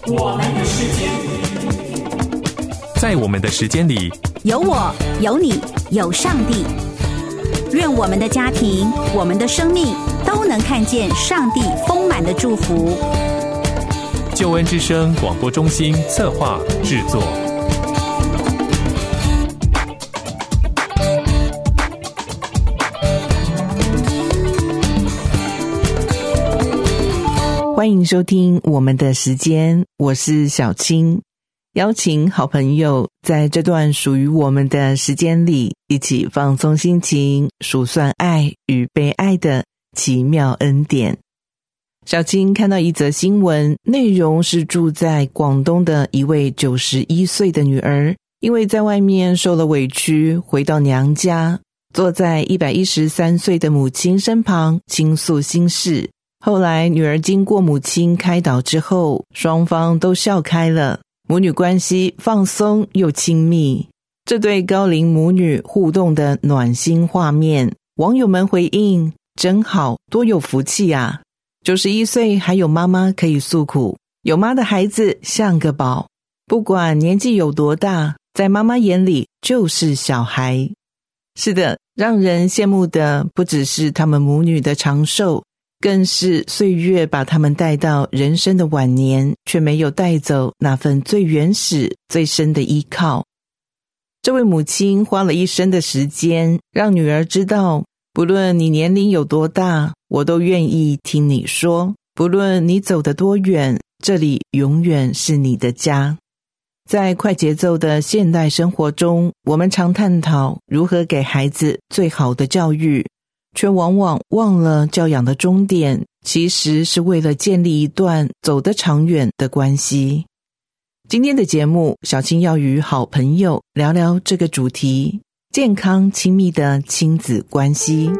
我们的时间， 在我们的时间里， 有我，有你，有上帝。愿我们的家庭，我们的生命都能看见上帝丰满的祝福。 救恩之声广播中心策划制作。 欢迎收听我们的时间，我是小青，邀请好朋友在这段属于我们的时间里，一起放松心情，数算爱与被爱的奇妙恩典。小青看到一则新闻，内容是住在广东的一位91岁的女儿，因为在外面受了委屈，回到娘家，坐在113岁的母亲身旁倾诉心事。后来女儿经过母亲开导之后，双方都笑开了，母女关系放松又亲密。这对高龄母女互动的暖心画面，网友们回应：真好，多有福气啊！91岁还有妈妈可以诉苦，有妈的孩子像个宝，不管年纪有多大，在妈妈眼里就是小孩。是的，让人羡慕的不只是他们母女的长寿，更是岁月把他们带到人生的晚年，却没有带走那份最原始最深的依靠。这位母亲花了一生的时间，让女儿知道，不论你年龄有多大，我都愿意听你说，不论你走得多远，这里永远是你的家。在快节奏的现代生活中，我们常探讨如何给孩子最好的教育，却往往忘了教养的终点，其实是为了建立一段走得长远的关系。今天的节目，小青要与好朋友聊聊这个主题：健康亲密的亲子关系。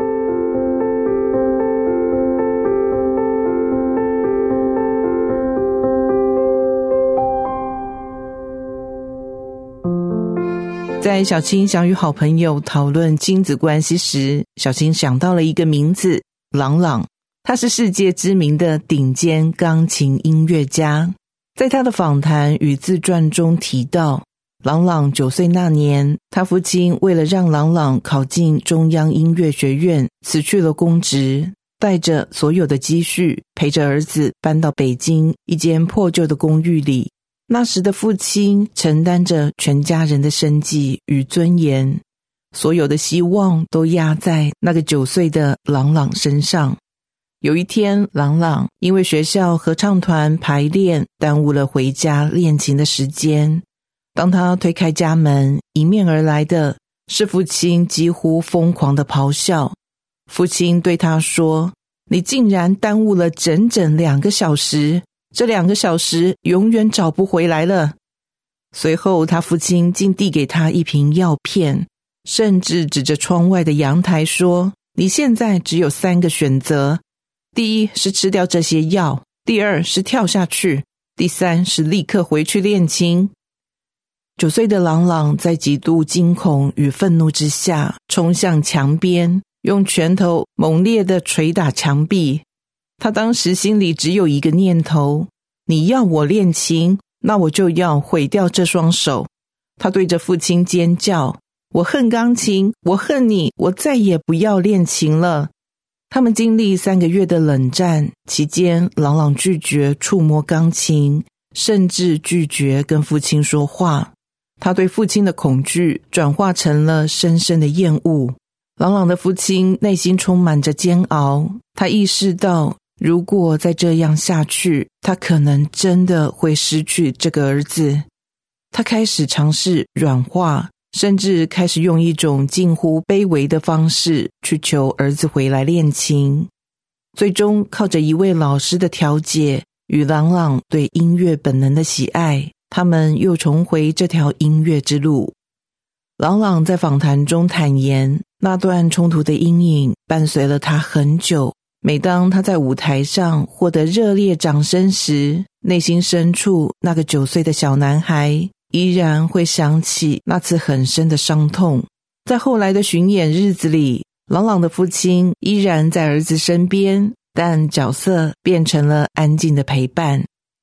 在小青想与好朋友讨论亲子关系时，小青想到了一个名字，郎朗。他是世界知名的顶尖钢琴音乐家。在他的访谈与自传中提到，郎朗9岁那年，他父亲为了让郎朗考进中央音乐学院，辞去了公职，带着所有的积蓄，陪着儿子搬到北京一间破旧的公寓里。那时的父亲承担着全家人的生计与尊严，所有的希望都压在那个9岁的郎朗身上。有一天，郎朗因为学校合唱团排练，耽误了回家练琴的时间。当他推开家门，迎面而来的是父亲几乎疯狂的咆哮。父亲对他说：你竟然耽误了整整2个小时，这2个小时永远找不回来了。随后他父亲竟递给他一瓶药片，甚至指着窗外的阳台说：你现在只有3个选择，第一是吃掉这些药，第二是跳下去，第三是立刻回去练琴。9岁的郎朗在极度惊恐与愤怒之下，冲向墙边，用拳头猛烈地捶打墙壁。他当时心里只有一个念头：你要我练琴，那我就要毁掉这双手。他对着父亲尖叫：我恨钢琴，我恨你，我再也不要练琴了。他们经历3个月的冷战，期间郎朗拒绝触摸钢琴，甚至拒绝跟父亲说话。他对父亲的恐惧转化成了深深的厌恶。郎朗的父亲内心充满着煎熬，他意识到，如果再这样下去，他可能真的会失去这个儿子。他开始尝试软化，甚至开始用一种近乎卑微的方式去求儿子回来练琴。最终靠着一位老师的调解与郎朗对音乐本能的喜爱，他们又重回这条音乐之路。郎朗在访谈中坦言，那段冲突的阴影伴随了他很久。每当他在舞台上获得热烈掌声时，内心深处那个9岁的小男孩依然会想起那次很深的伤痛。在后来的巡演日子里，郎朗的父亲依然在儿子身边，但角色变成了安静的陪伴。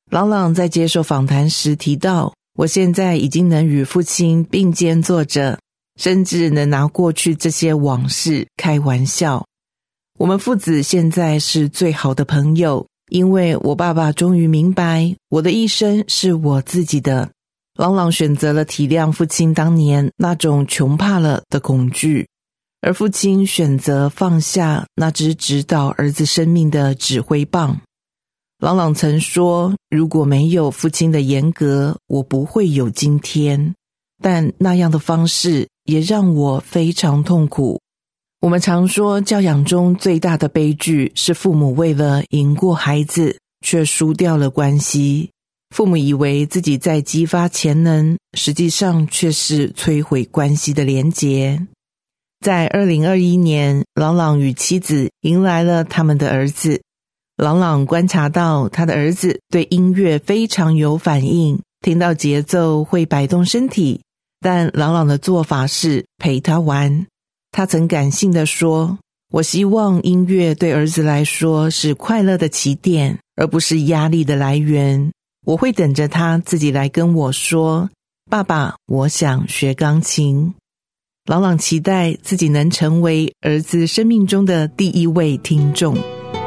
朗朗在接受访谈时提到，我现在已经能与父亲并肩坐着，甚至能拿过去这些往事开玩笑。我们父子现在是最好的朋友，因为我爸爸终于明白我的一生是我自己的。朗朗选择了体谅父亲当年那种穷怕了的恐惧，而父亲选择放下那只指导儿子生命的指挥棒。朗朗曾说，如果没有父亲的严格，我不会有今天，但那样的方式也让我非常痛苦。我们常说，教养中最大的悲剧是父母为了赢过孩子，却输掉了关系。父母以为自己在激发潜能，实际上却是摧毁关系的连结。在2021年，朗朗与妻子迎来了他们的儿子。朗朗观察到他的儿子对音乐非常有反应，听到节奏会摆动身体，但朗朗的做法是陪他玩。他曾感性地说，我希望音乐对儿子来说是快乐的起点，而不是压力的来源。我会等着他自己来跟我说，爸爸，我想学钢琴。朗朗期待自己能成为儿子生命中的第一位听众。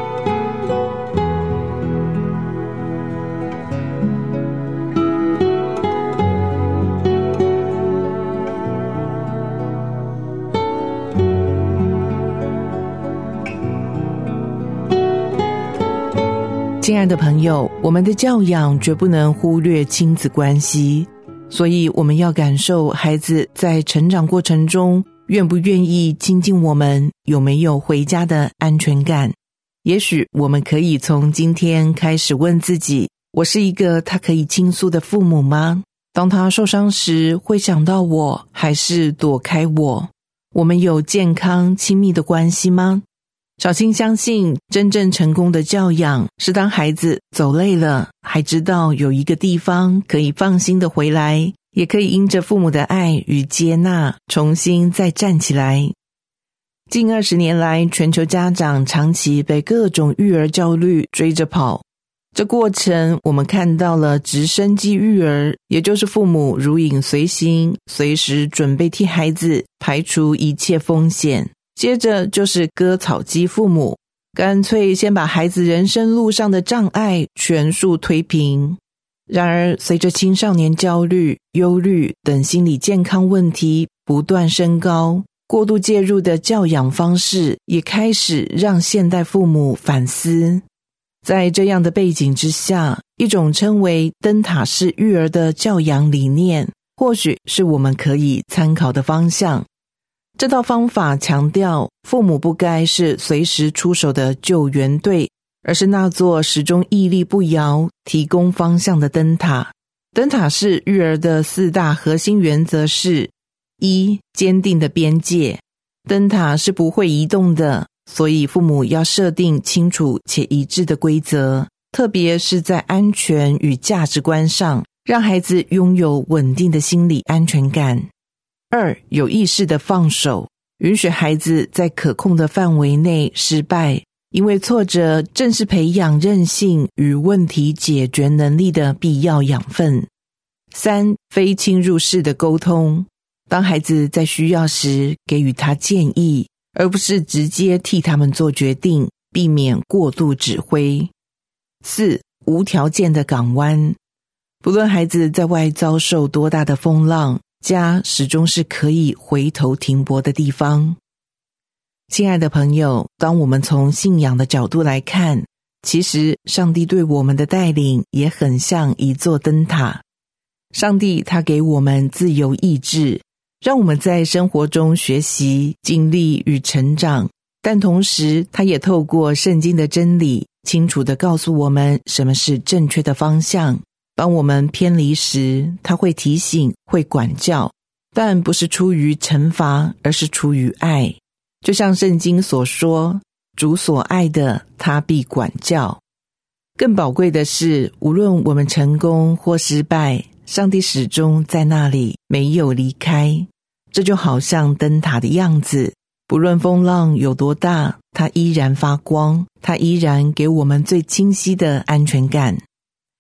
亲爱的朋友，我们的教养绝不能忽略亲子关系，所以我们要感受孩子在成长过程中愿不愿意亲近我们，有没有回家的安全感。也许我们可以从今天开始问自己，我是一个他可以倾诉的父母吗？当他受伤时，会想到我，还是躲开我？我们有健康亲密的关系吗？小青相信，真正成功的教养是当孩子走累了，还知道有一个地方可以放心的回来，也可以因着父母的爱与接纳，重新再站起来。近20年来，全球家长长期被各种育儿焦虑追着跑。这过程我们看到了直升机育儿，也就是父母如影随形，随时准备替孩子排除一切风险。接着就是割草机父母，干脆先把孩子人生路上的障碍全数推平。然而，随着青少年焦虑、忧虑等心理健康问题不断升高，过度介入的教养方式也开始让现代父母反思。在这样的背景之下，一种称为灯塔式育儿的教养理念，或许是我们可以参考的方向。这套方法强调，父母不该是随时出手的救援队，而是那座始终屹立不摇、提供方向的灯塔。灯塔式育儿的4大核心原则是： 1. 坚定的边界。灯塔是不会移动的，所以父母要设定清楚且一致的规则，特别是在安全与价值观上，让孩子拥有稳定的心理安全感。2. 有意识的放手，允许孩子在可控的范围内失败，因为挫折正是培养韧性与问题解决能力的必要养分。3. 非侵入式的沟通，当孩子在需要时给予他建议，而不是直接替他们做决定，避免过度指挥。4. 无条件的港湾，不论孩子在外遭受多大的风浪，家始终是可以回头停泊的地方。亲爱的朋友，当我们从信仰的角度来看，其实上帝对我们的带领也很像一座灯塔。上帝他给我们自由意志，让我们在生活中学习、经历与成长，但同时他也透过圣经的真理，清楚地告诉我们什么是正确的方向。当我们偏离时，他会提醒，会管教，但不是出于惩罚，而是出于爱。就像圣经所说，主所爱的，他必管教。更宝贵的是，无论我们成功或失败，上帝始终在那里，没有离开。这就好像灯塔的样子，不论风浪有多大，它依然发光，它依然给我们最清晰的安全感。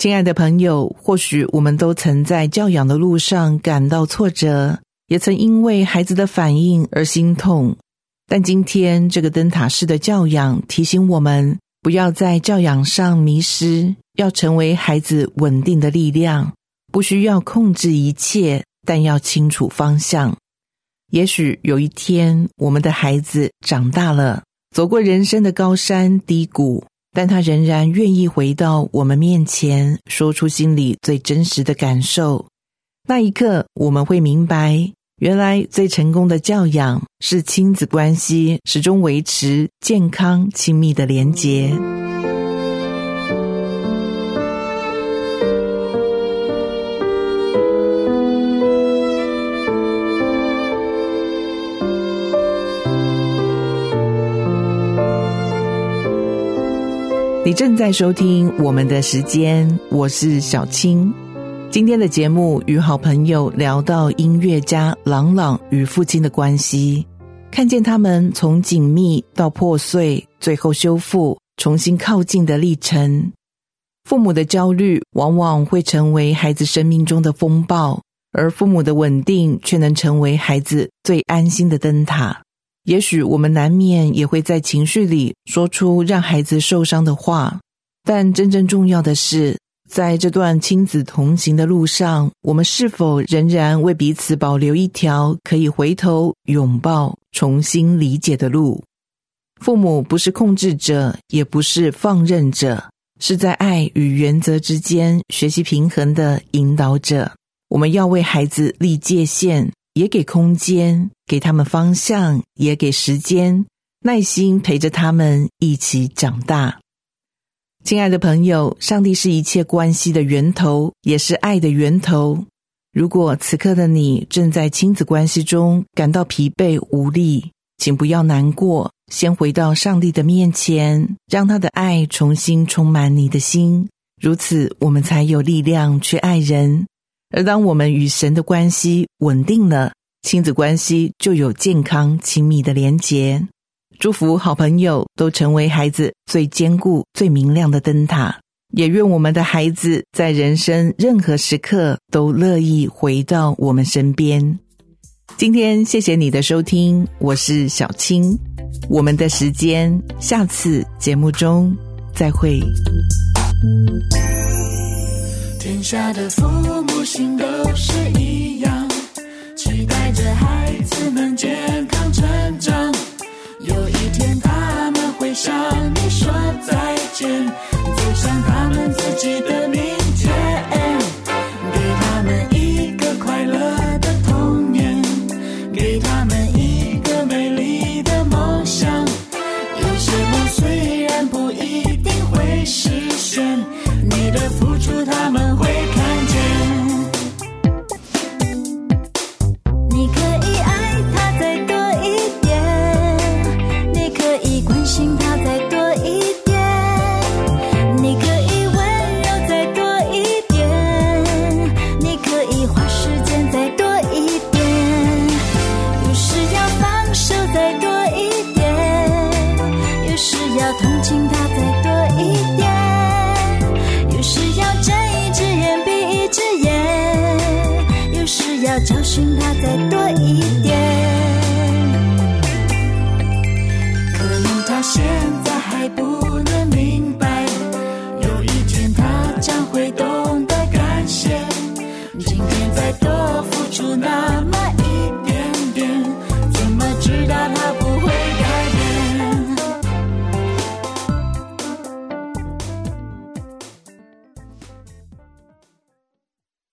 亲爱的朋友，或许我们都曾在教养的路上感到挫折，也曾因为孩子的反应而心痛。但今天这个灯塔式的教养提醒我们，不要在教养上迷失，要成为孩子稳定的力量，不需要控制一切，但要清楚方向。也许有一天，我们的孩子长大了，走过人生的高山低谷，但他仍然愿意回到我们面前，说出心里最真实的感受。那一刻，我们会明白，原来最成功的教养是亲子关系始终维持健康亲密的连结。你正在收听我们的时间，我是小青。今天的节目与好朋友聊到音乐家郎朗与父亲的关系，看见他们从紧密到破碎，最后修复，重新靠近的历程。父母的焦虑往往会成为孩子生命中的风暴，而父母的稳定却能成为孩子最安心的灯塔。也许我们难免也会在情绪里说出让孩子受伤的话，但真正重要的是，在这段亲子同行的路上，我们是否仍然为彼此保留一条可以回头拥抱、重新理解的路？父母不是控制者，也不是放任者，是在爱与原则之间学习平衡的引导者。我们要为孩子立界限，也给空间，给他们方向，也给时间，耐心陪着他们一起长大。亲爱的朋友，上帝是一切关系的源头，也是爱的源头。如果此刻的你正在亲子关系中感到疲惫无力，请不要难过，先回到上帝的面前，让他的爱重新充满你的心，如此我们才有力量去爱人。而当我们与神的关系稳定了，亲子关系就有健康亲密的连结。祝福好朋友都成为孩子最坚固最明亮的灯塔，也愿我们的孩子在人生任何时刻都乐意回到我们身边。今天谢谢你的收听，我是小青，我们的时间下次节目中再会。 天下的父母心都是一样，期待着孩子能健康成长，有一天他们会向你说